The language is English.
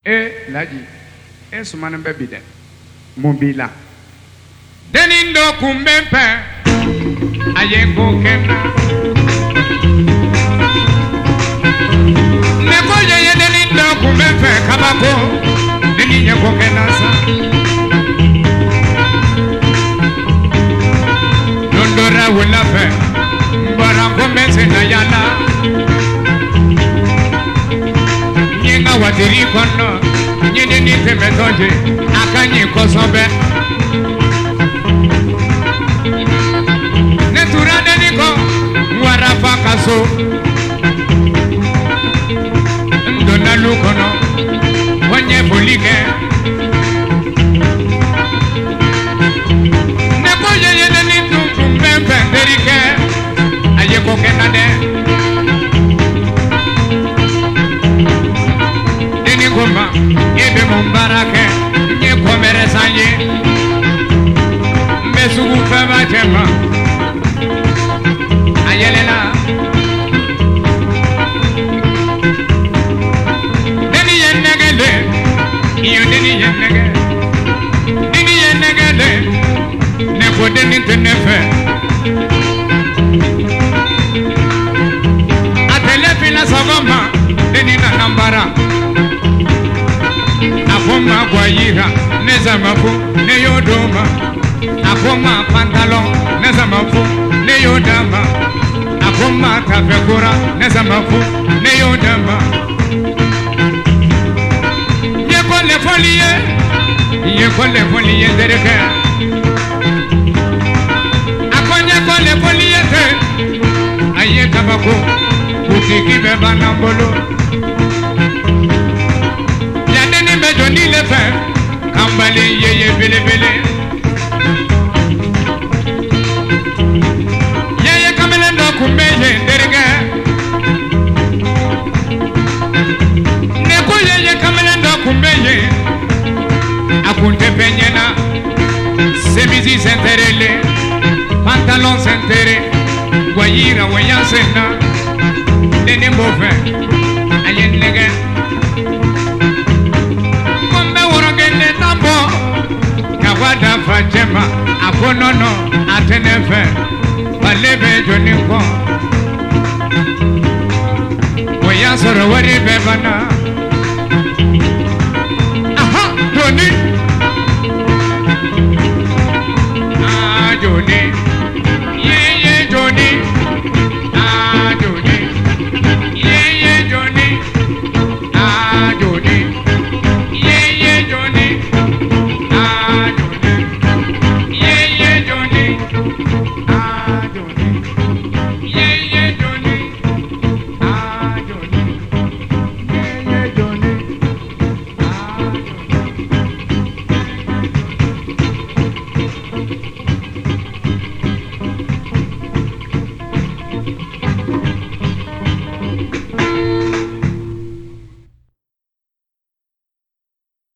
laji sumana baby de mobila denindo kumbempe ayengo kena neko ye denindo kumbempe kabako deninye ko kena sa dondora wala fe barango mense na yana nyenga watiri kono nyene ni temetoje akanyi kosobe netura deniko warafa kaso ndona lukono wanye bolike neko yeye ni tumbembe derike ayeko kenade Goma, ebe mumbarake, nye komere sanye, mesugu fema tema, ayelela. Deni yenegele, iyo deni yenege, deni yenegele, neko deni tenefe. Atele fila sogoma, deni na nambara. Akoma guayira, nezamafu, neyodoma. Akoma pantalon, nezamafu, neyodama. Akoma kafekura, nezamafu, neyodama. Yekole foliye dereke. Akonye kole foliye te. Aye kabako, butiki beba nambolo. Joni le fe kambale yeye bele bele yeye kamele ndo kumeye derege neko yeye kamele ndo kumeye akunte penyena semizi senterele pantalon sentere guayira wayansena nene mbofe ayenege Wada fajema akonono atenefe balebe joniko Oya soro wari bebana aha Joni ah Joni ye Joni ah Joni ye Joni ah Joni ye Joni ah Joni